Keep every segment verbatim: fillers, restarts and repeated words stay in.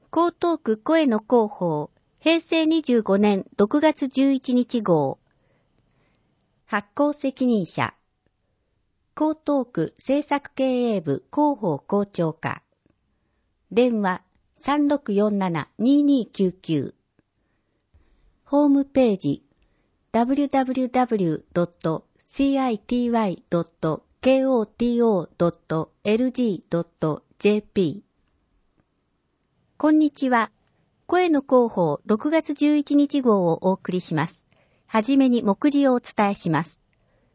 江東区声の広報、平成にじゅうごねんろくがつじゅういちにち号。発行責任者。江東区政策経営部広報校長課。電話 さんろくよんななにーにーきゅうきゅう。ホームページ ダブリュダブリュダブリュドットシーアイティーワイドットケーオーティーオードットエルジードットジェーピー。こんにちは。声の広報ろくがつじゅういちにち号をお送りします。はじめに目次をお伝えします。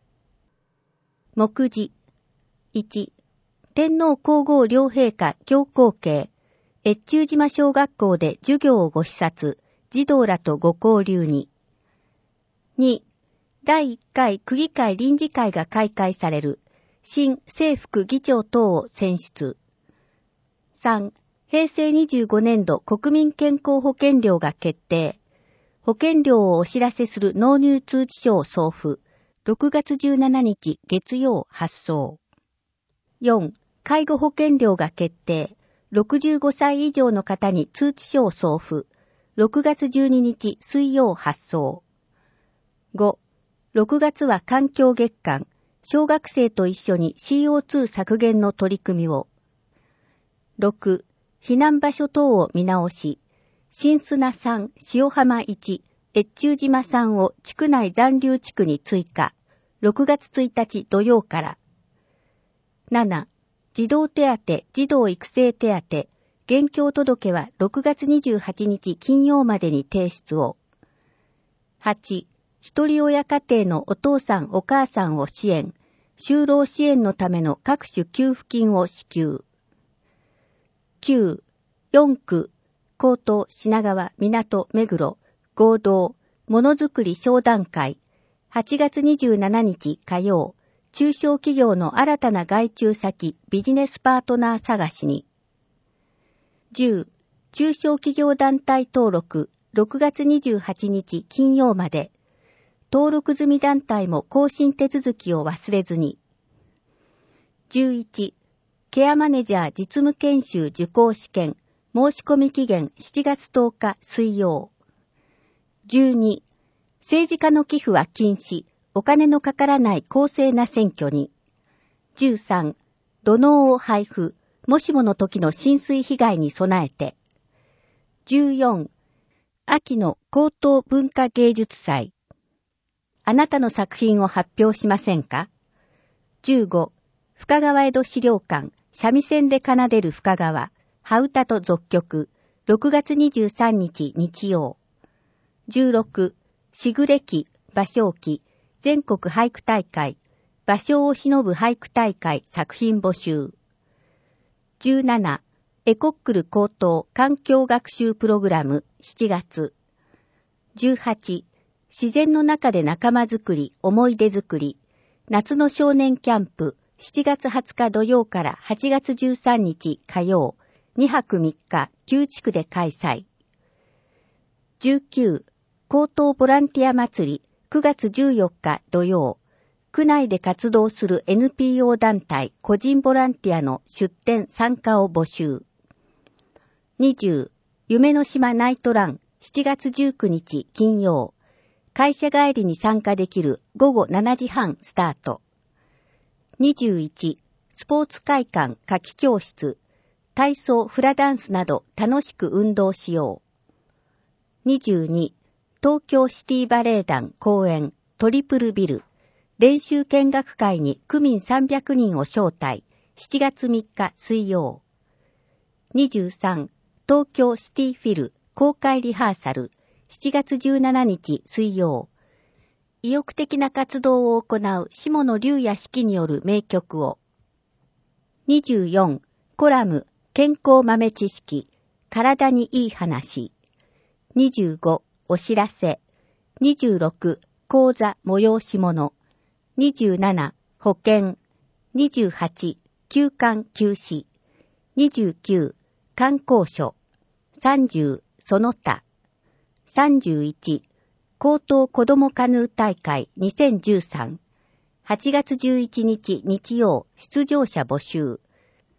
目次。いち、天皇皇后両陛下教皇慶、越中島小学校で授業をご視察、児童らとご交流に。に、だいいっかい区議会臨時会が開会される、新正副議長等を選出。さん、平成にじゅうごねんど国民健康保険料が決定。保険料をお知らせする納入通知書を送付。ろくがつじゅうしちにち月曜発送。よん、介護保険料が決定。ろくじゅうごさい以上の方に通知書を送付。ろくがつじゅうににち水曜発送。ご、ろくがつは環境月間。小学生と一緒に シーオーツー 削減の取り組みを。ろく、避難場所等を見直し、新砂さん、塩浜いち、越中島さんを地区内残留地区に追加、ろくがつついたち土曜から。なな、児童手当、児童育成手当、現況届はろくがつにじゅうはちにち金曜までに提出を。はち、一人親家庭のお父さんお母さんを支援、就労支援のための各種給付金を支給。きゅう、よんく、江東、品川、港、目黒、合同、ものづくり商談会、はちがつにじゅうしちにち火曜、中小企業の新たな外注先、ビジネスパートナー探しに。じゅう、中小企業団体登録、ろくがつにじゅうはちにち金曜まで、登録済み団体も更新手続きを忘れずに。じゅういち、ケアマネジャー実務研修受講試験、申し込み期限しちがつとおか水曜。じゅうに、政治家の寄付は禁止、お金のかからない公正な選挙に。じゅうさん、土のうを配布、もしもの時の浸水被害に備えて。じゅうよん、秋の高等文化芸術祭。あなたの作品を発表しませんか？じゅうご、深川江戸資料館、三味線で奏でる深川、羽歌と俗曲、ろくがつにじゅうさんにち日曜。じゅうろく、しぐれ期、芭蕉期、全国俳句大会、芭蕉を偲ぶ俳句大会作品募集。じゅうなな、エコックル高等環境学習プログラムしちがつ。じゅうはち、自然の中で仲間づくり、思い出づくり、夏の少年キャンプ、しちがつはつか土曜からはちがつじゅうさんにち火曜、にはくみっか、きゅうちくで開催。じゅうきゅう、高等ボランティア祭り、くがつじゅうよっか土曜、区内で活動する エヌピーオー 団体、個人ボランティアの出展参加を募集。にじゅう、夢の島ナイトラン、しちがつじゅうくにち金曜、会社帰りに参加できるごごしちじはんスタート。にじゅういち、スポーツ会館夏季教室、体操フラダンスなど楽しく運動しよう。にじゅうに、東京シティバレエ団公演トリプルビル、練習見学会に区民さんびゃくにんを招待、しちがつみっか水曜。にじゅうさん、東京シティフィル公開リハーサル、しちがつじゅうしちにち水曜。意欲的な活動を行う下野龍也式による名曲を。にじゅうよん、コラム、健康豆知識、体にいい話。にじゅうご、お知らせ。にじゅうろく、講座催し物。にじゅうなな、保険。にじゅうはち、休館休止。にじゅうきゅう、観光所。さんじゅう、その他。さんじゅういち、高等子どもカヌー大会にせんじゅうさん。はちがつじゅういちにち日曜出場者募集。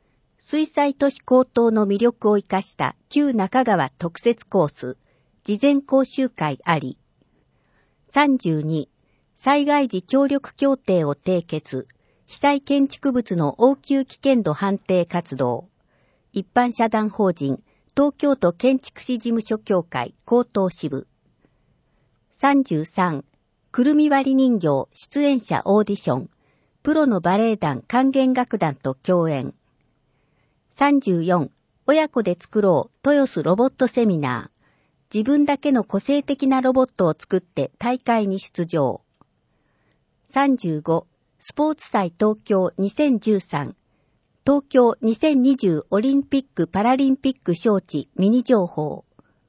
水災都市高等の魅力を生かした旧中川特設コース、事前講習会あり。さんじゅうに、災害時協力協定を締結、被災建築物の応急危険度判定活動。一般社団法人、東京都建築士事務所協会高等支部。さんじゅうさん、くるみ割り人形出演者オーディション、プロのバレエ団管弦楽団と共演。さんじゅうよん、親子で作ろう豊洲ロボットセミナー。自分だけの個性的なロボットを作って大会に出場。さんじゅうご、スポーツ祭東京にせんじゅうさん。東京にせんにじゅうオリンピック・パラリンピック招致ミニ情報。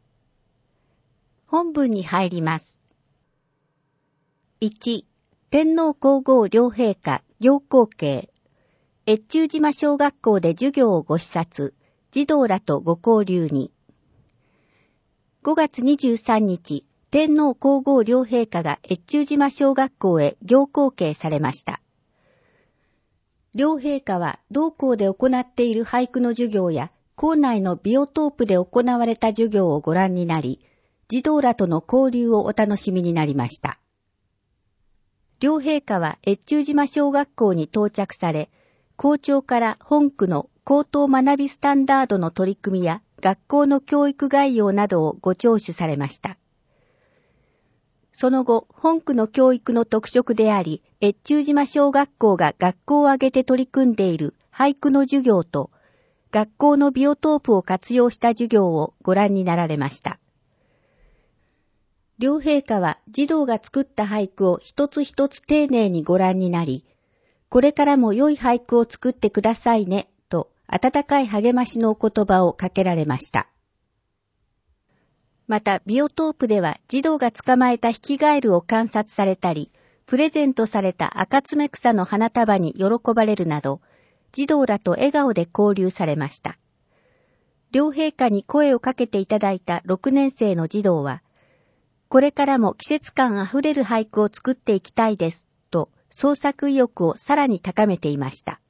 本文に入ります。いち、天皇皇后両陛下行幸啓。越中島小学校で授業をご視察、児童らとご交流に。ごがつにじゅうさんにち、天皇皇后両陛下が越中島小学校へ行幸啓されました。両陛下は同校で行っている俳句の授業や校内のビオトープで行われた授業をご覧になり、児童らとの交流をお楽しみになりました。両陛下は越中島小学校に到着され、校長から本区の高等学びスタンダードの取り組みや学校の教育概要などをご聴取されました。その後、本区の教育の特色であり、越中島小学校が学校を挙げて取り組んでいる俳句の授業と、学校のビオトープを活用した授業をご覧になられました。両陛下は児童が作った俳句を一つ一つ丁寧にご覧になり、これからも良い俳句を作ってくださいね、と温かい励ましのお言葉をかけられました。また、ビオトープでは児童が捕まえたヒキガエルを観察されたり、プレゼントされた赤爪草の花束に喜ばれるなど、児童らと笑顔で交流されました。両陛下に声をかけていただいたろくねん生の児童は、これからも季節感あふれる俳句を作っていきたいです、と創作意欲をさらに高めていました。